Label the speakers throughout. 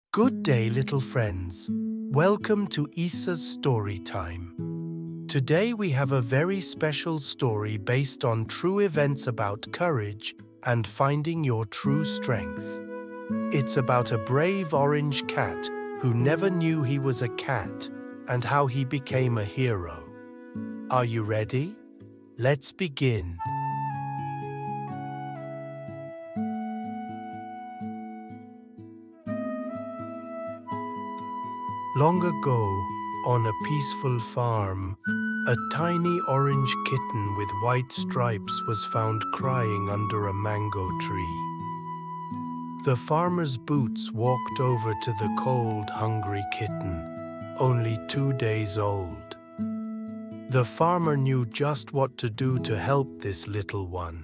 Speaker 1: Good day, little friends. Welcome to Issa's Story Time. Today we have a very special story based on true events about courage and finding your true strength. It's about a brave orange cat who never knew he was a cat and how he became a hero. Are you ready? Let's begin. Long ago, on a peaceful farm, a tiny orange kitten with white stripes was found crying under a mango tree. The farmer's boots walked over to the cold, hungry kitten, only 2 days old. The farmer knew just what to do to help this little one.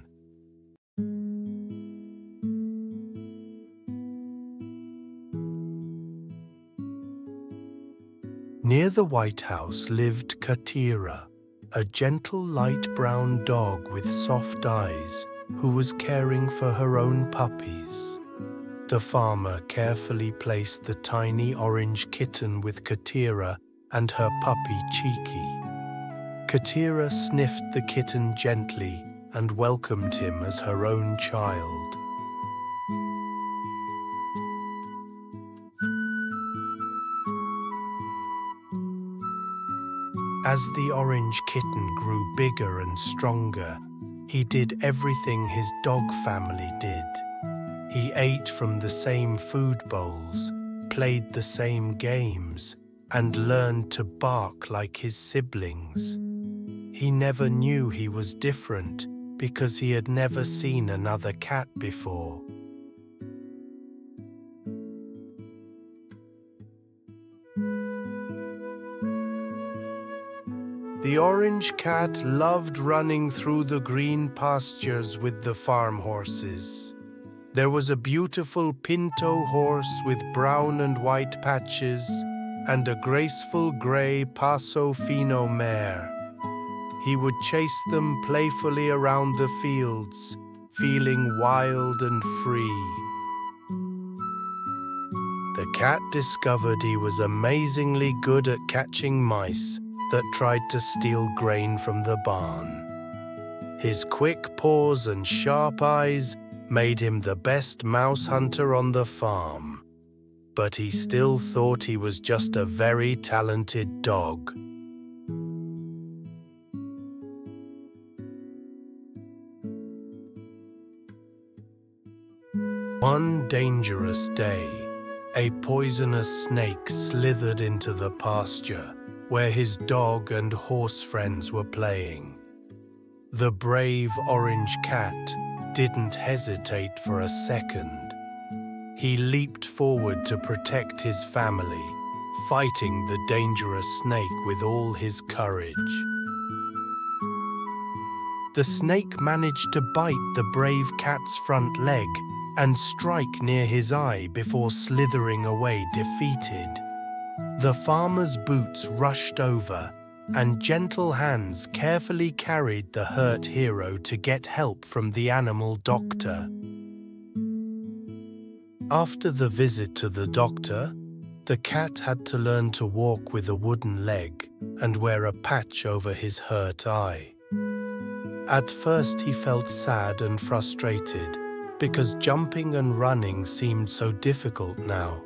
Speaker 1: Near the White House lived Katira, a gentle light brown dog with soft eyes who was caring for her own puppies. The farmer carefully placed the tiny orange kitten with Katira and her puppy Cheeky. Katira sniffed the kitten gently and welcomed him as her own child. As the orange kitten grew bigger and stronger, he did everything his dog family did. He ate from the same food bowls, played the same games, and learned to bark like his siblings. He never knew he was different because he had never seen another cat before. The orange cat loved running through the green pastures with the farm horses. There was a beautiful pinto horse with brown and white patches and a graceful gray Paso Fino mare. He would chase them playfully around the fields, feeling wild and free. The cat discovered he was amazingly good at catching mice that tried to steal grain from the barn. His quick paws and sharp eyes made him the best mouse hunter on the farm, but he still thought he was just a very talented dog. One dangerous day, a poisonous snake slithered into the pasture where his dog and horse friends were playing. The brave orange cat didn't hesitate for a second. He leaped forward to protect his family, fighting the dangerous snake with all his courage. The snake managed to bite the brave cat's front leg and strike near his eye before slithering away defeated. The farmer's boots rushed over, and gentle hands carefully carried the hurt hero to get help from the animal doctor. After the visit to the doctor, the cat had to learn to walk with a wooden leg and wear a patch over his hurt eye. At first he felt sad and frustrated because jumping and running seemed so difficult now.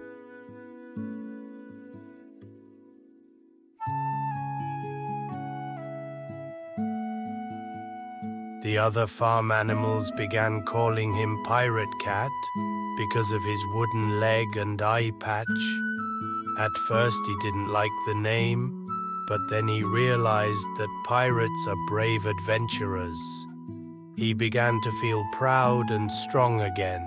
Speaker 1: The other farm animals began calling him Pirate Cat because of his wooden leg and eye patch. At first he didn't like the name, but then he realized that pirates are brave adventurers. He began to feel proud and strong again.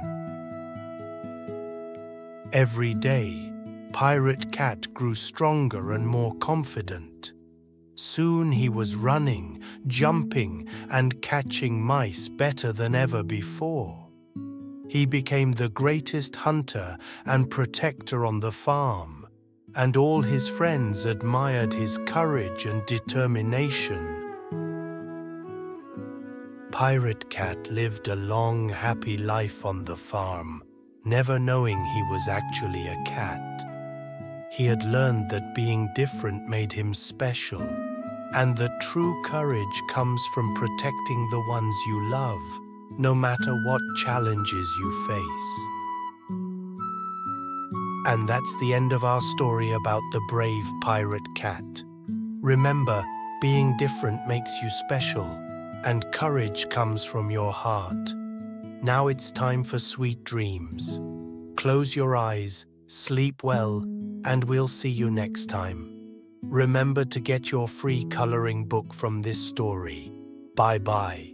Speaker 1: Every day, Pirate Cat grew stronger and more confident. Soon he was running, jumping, and catching mice better than ever before. He became the greatest hunter and protector on the farm, and all his friends admired his courage and determination. Pirate Cat lived a long, happy life on the farm, never knowing he was actually a cat. He had learned that being different made him special, and that true courage comes from protecting the ones you love, no matter what challenges you face. And that's the end of our story about the brave pirate cat. Remember, being different makes you special, and courage comes from your heart. Now it's time for sweet dreams. Close your eyes, sleep well, and we'll see you next time. Remember to get your free coloring book from this story. Bye-bye.